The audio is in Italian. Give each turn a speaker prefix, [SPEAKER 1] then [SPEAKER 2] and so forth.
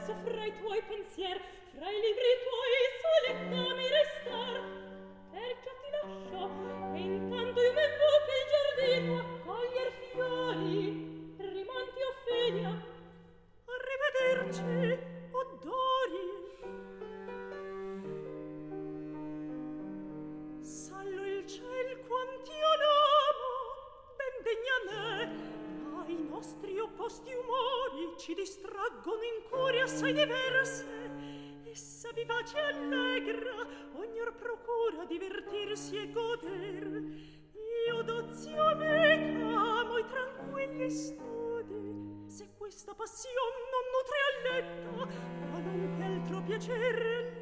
[SPEAKER 1] verso fra i tuoi pensier, fra i libri tuoi soletta mi restar, perciò ti lascio e intanto io me vo pel giardino a coglier fiori. Rimonti, Ophelia. Arrivederci, o Dori. Sallo il ciel quant'io l'amo, ben degna me, ma i nostri opposti umori ci distraggono in cuori assai diverse. Essa vivace e allegra, ognor procura divertirsi e goder. Io d'ozio amo i tranquilli studi. Se questa passion non nutre a letto, qualunque altro piacere